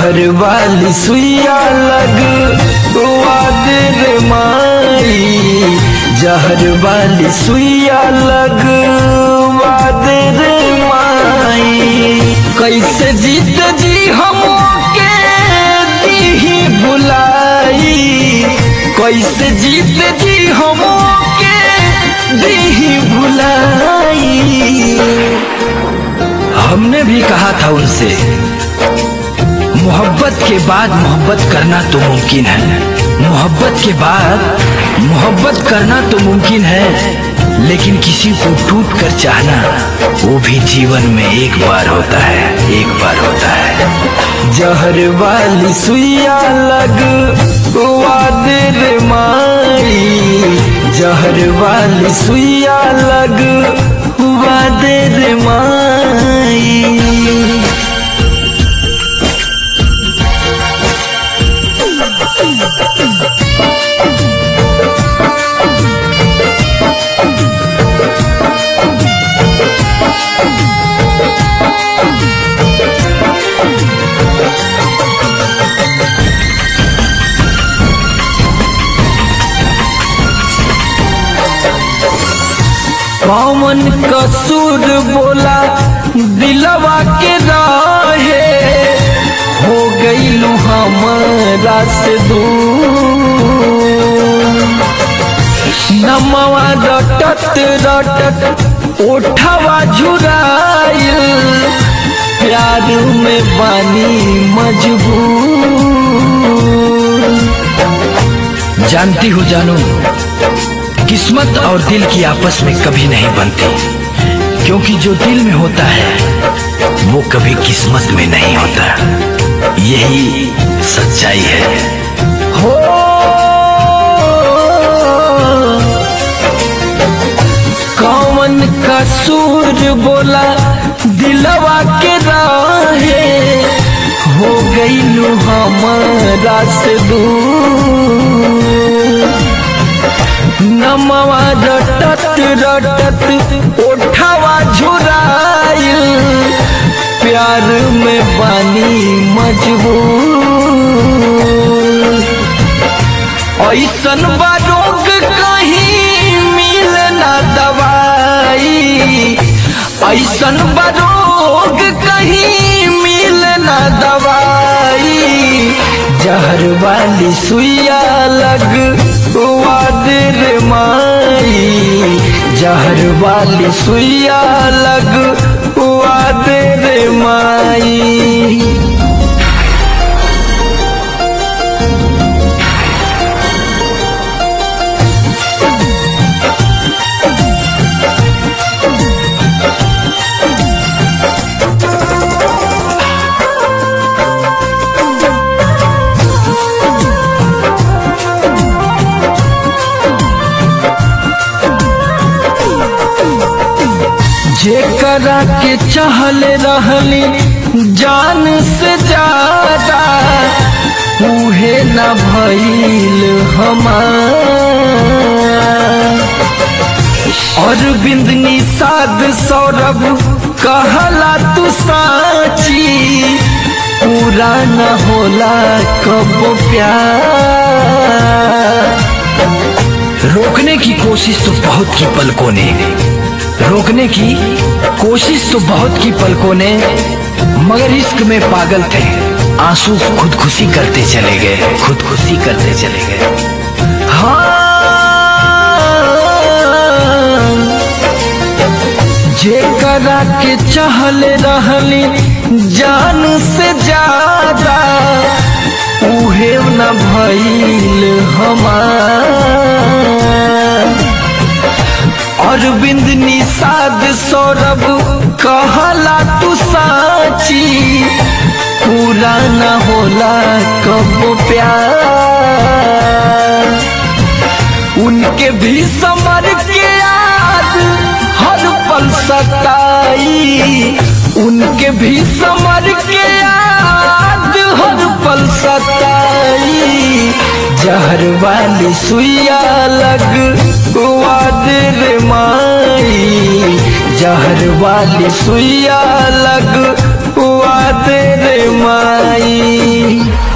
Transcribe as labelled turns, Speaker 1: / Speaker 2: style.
Speaker 1: जहर वाली सुइया लगवा दे रे माई, जहर वाली सुइया लगवा दे रे माई। कैसे जीत जी हमके दी भुलाई, कैसे जीत जी हमके दी भुलाई। हमने भी कहा था उनसे मोहब्बत के बाद मोहब्बत करना तो मुमकिन है, मोहब्बत के बाद मोहब्बत करना तो मुमकिन है, लेकिन किसी को टूट कर चाहना वो भी जीवन में एक बार होता है, एक बार होता है। जहर वाली सुइया लगवा दे रे माई, जहर वाली सुइया लगवा दे रे माई। कौन कसूर बोला दिलवा के राहे, हो गईलू हमारा से दूर। नमवा रटत रटत ओठवा झुराइल, प्यार में बानी मजबूर। जानती हो जानू, किस्मत और दिल की आपस में कभी नहीं बनती, क्योंकि जो दिल में होता है वो कभी किस्मत में नहीं होता, यही सच्चाई है। हो कौन कसूर बोला दिलवा के राहे, हो गईलू हमारा से दूर। नमवा रटत रटत ओठवा झुराइल, प्यार में बानी मजबूर। ऐसन बारोग कहीं मिले ना दवाई, ऐसन बारोग कहीं मिले ना दवाई। जहर वाली सुइया लगवा दे रे माई, जहर वाली सुइया लगवा दे रे माई। जेकरा के चाहले रहली जान से ज्यादा, उहे न भइल हमार। अरविंद निषाद सौरभ कहला तू साची, पूरा न होला कबो प्यार। रोकने की कोशिश तो बहुत की पलकों ने, रोकने की कोशिश तो बहुत की पलकों ने, मगर इश्क में पागल थे, आंसू खुदकुशी करते चले गए, खुदकुशी करते चले गए। हाँ जेकरा के चाहले रहली जान से ज्यादा, उहे न भइल हमार। अरविंद निषाद सौरभ कहला तू साची, पूरा न होला कबो प्यार। उनके भी समर के याद हर पल सताई, उनके भी समर के याद हर पल सताई। जहर वाली सुइया लगवा दे रे माई, जहर वाली सुइया लगवा दे रे माई।